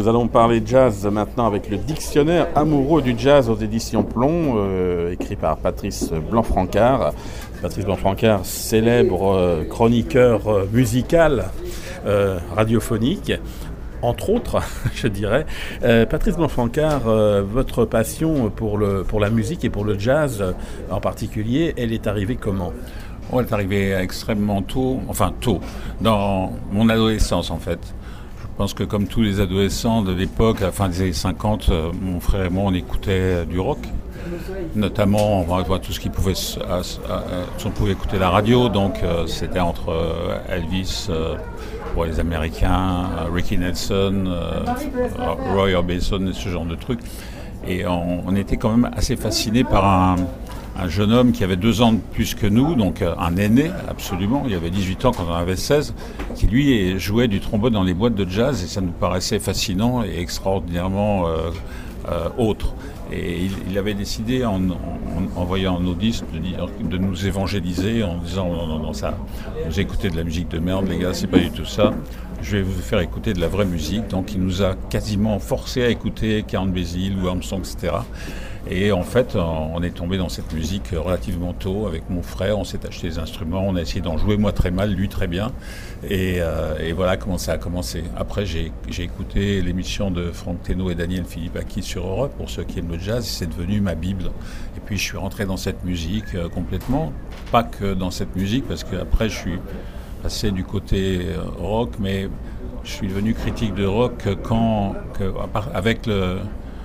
nous allons parler jazz maintenant avec le dictionnaire amoureux du jazz aux éditions Plomb, écrit par Patrice Blanc-Francard. Patrice Blanc-Francard, célèbre chroniqueur musical, radiophonique, entre autres, je dirais. Patrice Blanc-Francard, votre passion pour la musique et pour le jazz en particulier, elle est arrivée comment ? Elle est arrivée extrêmement tôt, dans mon adolescence en fait. Je pense que comme tous les adolescents de l'époque, à la fin des années 50, mon frère et moi, on écoutait du rock. Notamment, on voit tout ce qui pouvait... on pouvait écouter la radio, donc c'était entre Elvis pour les Américains, Ricky Nelson, Roy Orbison et ce genre de trucs. Et on était quand même assez fascinés par un jeune homme qui avait 2 ans de plus que nous, donc un aîné, absolument. Il avait 18 ans quand on en avait 16, qui lui jouait du trombone dans les boîtes de jazz et ça nous paraissait fascinant et extraordinairement autre. Et il avait décidé, en voyant nos disques, de nous évangéliser en disant non, ça, vous écoutez de la musique de merde, les gars, c'est pas du tout ça. Je vais vous faire écouter de la vraie musique. Donc il nous a quasiment forcé à écouter Count Basie, Louis Armstrong, etc. Et en fait, on est tombé dans cette musique relativement tôt avec mon frère. On s'est acheté des instruments, on a essayé d'en jouer, moi très mal, lui très bien. Et voilà comment ça a commencé. Après, j'ai écouté l'émission de Franck Thénault et Daniel Philippaki sur Europe, pour ceux qui aiment le jazz. C'est devenu ma Bible. Et puis, je suis rentré dans cette musique complètement. Pas que dans cette musique, parce qu'après, je suis passé du côté rock, mais je suis devenu critique de rock avec le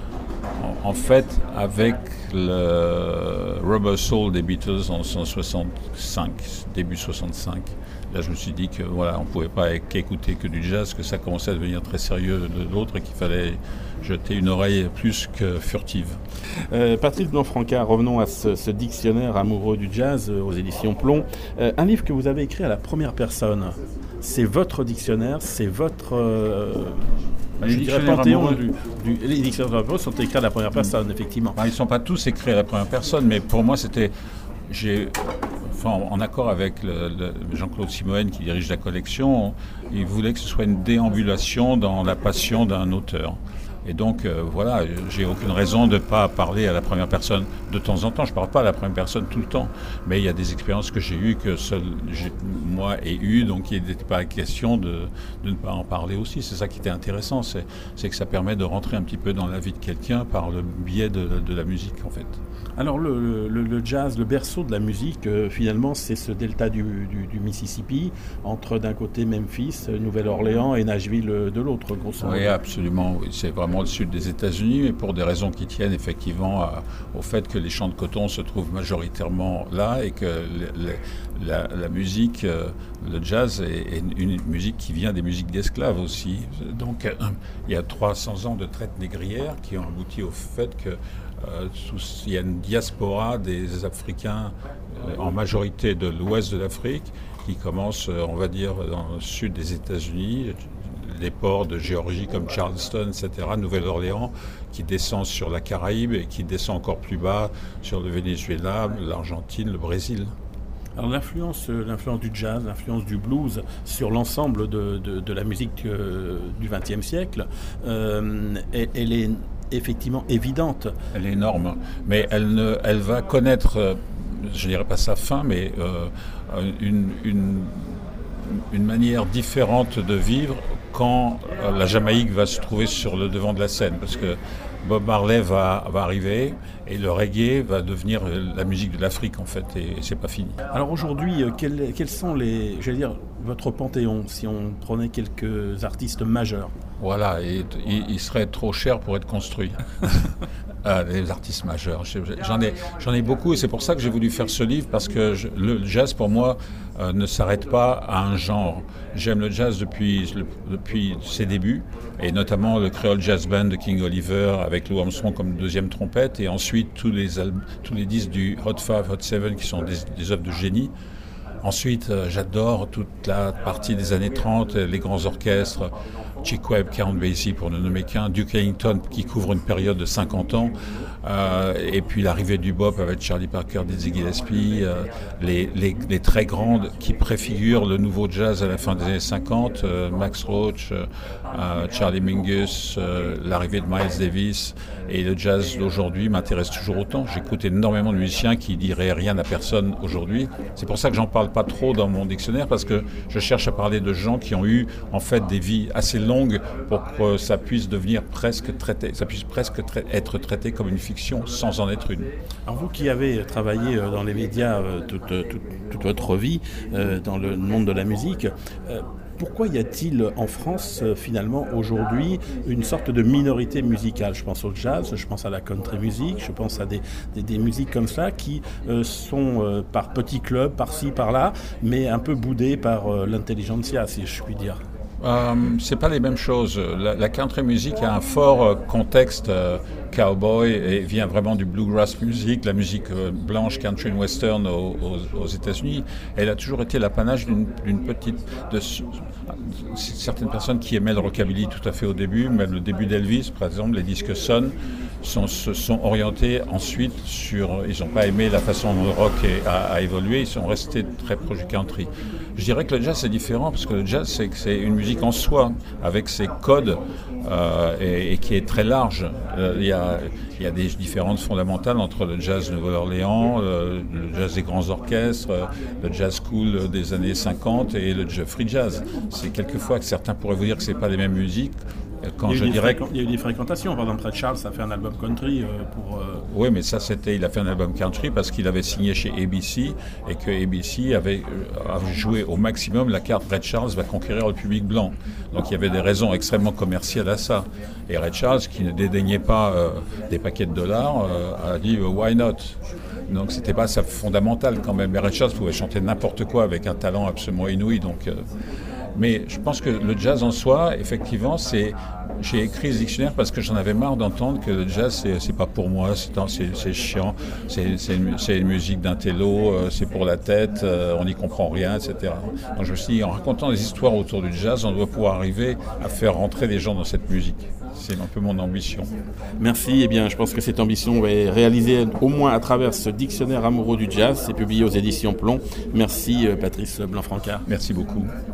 Rubber Soul des Beatles en 1965, début 65. Là, je me suis dit que voilà, on pouvait pas qu'écouter que du jazz, que ça commençait à devenir très sérieux de l'autre et qu'il fallait jeter une oreille plus que furtive. Patrice Blanc-Francard, revenons à ce dictionnaire amoureux du jazz aux éditions Plomb. Un livre que vous avez écrit à la première personne. C'est votre dictionnaire, c'est votre... les dictionnaires amoureux les dictionnaires amoureux sont écrits à la première personne, effectivement. Ils ne sont pas tous écrits à la première personne, mais pour moi, c'était... en accord avec Jean-Claude Simoën qui dirige la collection, il voulait que ce soit une déambulation dans la passion d'un auteur. Et donc, voilà, j'ai aucune raison de ne pas parler à la première personne de temps en temps. Je ne parle pas à la première personne tout le temps. Mais il y a des expériences que j'ai eues, que seul moi ai eues. Donc, il n'était pas question de ne pas en parler aussi. C'est ça qui était intéressant. C'est que ça permet de rentrer un petit peu dans la vie de quelqu'un par le biais de la musique, en fait. Alors le jazz, le berceau de la musique, finalement, c'est ce delta du Mississippi, entre d'un côté Memphis, Nouvelle-Orléans et Nashville de l'autre, grosso modo. Oui, absolument. Oui. C'est vraiment le sud des États-Unis, mais pour des raisons qui tiennent effectivement au fait que les champs de coton se trouvent majoritairement là et que la musique, le jazz est une musique qui vient des musiques d'esclaves aussi. Donc il y a 300 ans de traite négrière qui ont abouti au fait que il y a une diaspora des Africains en majorité de l'ouest de l'Afrique qui commence, on va dire, dans le sud des États-Unis, des ports de Géorgie comme Charleston, etc., Nouvelle-Orléans, qui descend sur la Caraïbe et qui descend encore plus bas sur le Venezuela, l'Argentine, le Brésil. Alors l'influence du jazz, l'influence du blues sur l'ensemble de la musique du XXe siècle, elle est effectivement évidente. Elle est énorme, mais elle va connaître, je ne dirais pas sa fin, mais une manière différente de vivre quand la Jamaïque va se trouver sur le devant de la scène, parce que Bob Marley va arriver et le reggae va devenir la musique de l'Afrique en fait, et c'est pas fini. Alors aujourd'hui, quels sont votre panthéon, si on prenait quelques artistes majeurs? Voilà, et il serait trop cher pour être construit. Les artistes majeurs, j'en ai beaucoup et c'est pour ça que j'ai voulu faire ce livre, parce que le jazz pour moi ne s'arrête pas à un genre. J'aime le jazz depuis ses débuts, et notamment le Creole Jazz Band de King Oliver avec Lou Armstrong comme deuxième trompette, et ensuite tous les disques du Hot 5, Hot 7 qui sont des œuvres de génie. Ensuite, j'adore toute la partie des années 30, les grands orchestres, Chick Webb, Count Basie pour ne nommer qu'un, Duke Ellington qui couvre une période de 50 ans, et puis l'arrivée du bop avec Charlie Parker, Dizzy Gillespie, les très grandes qui préfigurent le nouveau jazz à la fin des années 50, Max Roach, Charlie Mingus, l'arrivée de Miles Davis, et le jazz d'aujourd'hui m'intéresse toujours autant. J'écoute énormément de musiciens qui diraient rien à personne aujourd'hui. C'est pour ça que j'en parle pas trop dans mon dictionnaire, parce que je cherche à parler de gens qui ont eu en fait des vies assez longues pour que ça puisse devenir presque traité, ça puisse presque être traité comme une fiction sans en être une. Alors vous qui avez travaillé dans les médias toute votre vie, dans le monde de la musique, pourquoi y a-t-il en France finalement aujourd'hui une sorte de minorité musicale? Je pense au jazz, je pense à la country music, je pense à des musiques comme ça qui sont par petits clubs, par-ci, par-là, mais un peu boudées par l'intelligentsia, si je puis dire. C'est pas les mêmes choses. La country music a un fort contexte cowboy et vient vraiment du bluegrass music, la musique blanche country and western aux États-Unis. Elle a toujours été l'apanage d'une petite, de certaines personnes qui aimaient le rockabilly tout à fait au début, même le début d'Elvis, par exemple, les disques Sun se sont orientés ensuite sur, ils n'ont pas aimé la façon dont le rock a évolué, ils sont restés très proches du country. Je dirais que le jazz c'est différent parce que le jazz c'est une musique en soi avec ses codes et qui est très large. Il y a des différences fondamentales entre le jazz Nouvelle-Orléans, le jazz des grands orchestres, le jazz cool des années 50 et le free jazz. C'est quelquefois que certains pourraient vous dire que c'est pas les mêmes musiques. Il y a eu des fréquentations. Par exemple, Ray Charles a fait un album country pour... Oui, mais ça, il a fait un album country parce qu'il avait signé chez ABC et que ABC avait joué au maximum la carte Ray Charles va conquérir le public blanc. Donc il y avait des raisons extrêmement commerciales à ça. Et Ray Charles, qui ne dédaignait pas des paquets de dollars, a dit why not? Donc c'était pas ça fondamental quand même. Mais Ray Charles pouvait chanter n'importe quoi avec un talent absolument inouï. Donc... Mais je pense que le jazz en soi, effectivement, j'ai écrit ce dictionnaire parce que j'en avais marre d'entendre que le jazz, c'est pas pour moi, c'est chiant, c'est une musique d'intello, c'est pour la tête, on n'y comprend rien, etc. Donc je me suis dit, en racontant des histoires autour du jazz, on doit pouvoir arriver à faire rentrer des gens dans cette musique. C'est un peu mon ambition. Merci. Eh bien, je pense que cette ambition est réalisée au moins à travers ce dictionnaire amoureux du jazz. C'est publié aux éditions Plomb. Merci, Patrice Blanc-Francard. Merci beaucoup.